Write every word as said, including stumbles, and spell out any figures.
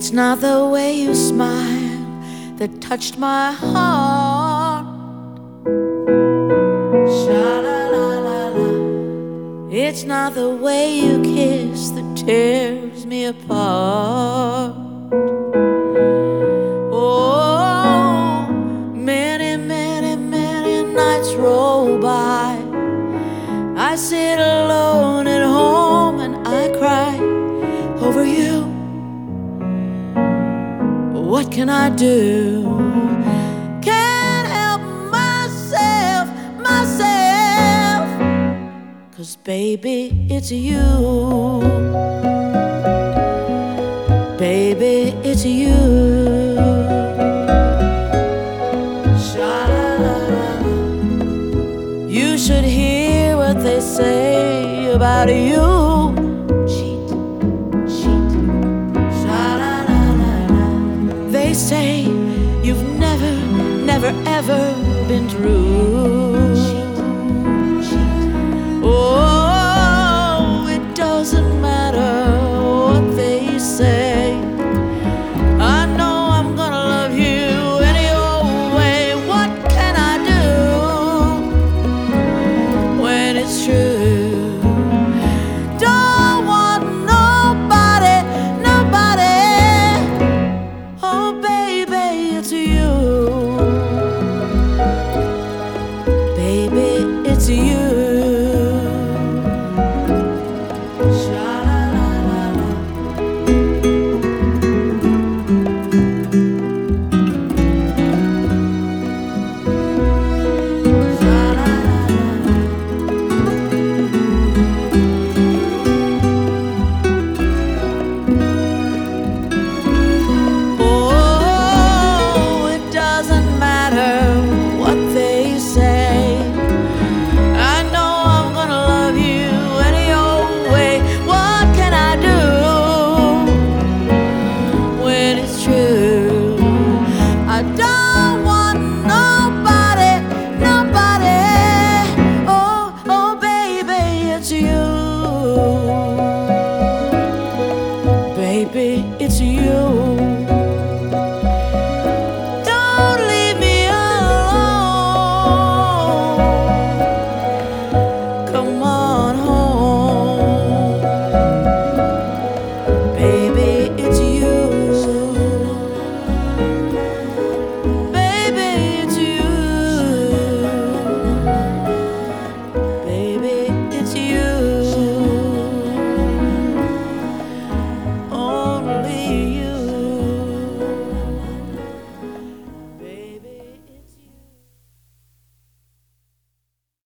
It's not the way you smile that touched my heart. Sha-la-la-la-la. It's not the way you kiss that tears me apart. Oh, many, many, many nights roll by. I sit alone at home and I cry over you. What can I do? Can't help myself, myself. 'Cause baby, it's you. Baby, it's you. Sha-la-la-la. You should hear what they say about you. Cheat, cheat. Sha-la-la-la-la. They say you've never, never, ever been true.